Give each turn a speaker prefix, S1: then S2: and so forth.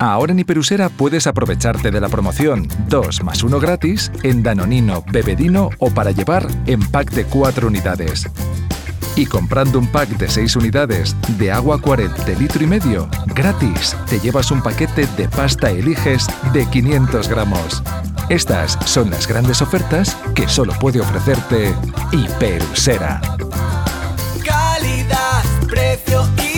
S1: Ahora en Hiperusera puedes aprovecharte de la promoción 2 más 1 gratis en Danonino, Bebedino o para llevar en pack de 4 unidades. Y comprando un pack de 6 unidades de agua Aquaret de 1,5 litros, gratis te llevas un paquete de pasta Eliges de 500 gramos. Estas son las grandes ofertas que solo puede ofrecerte Hiperusera.
S2: Calidad, precio y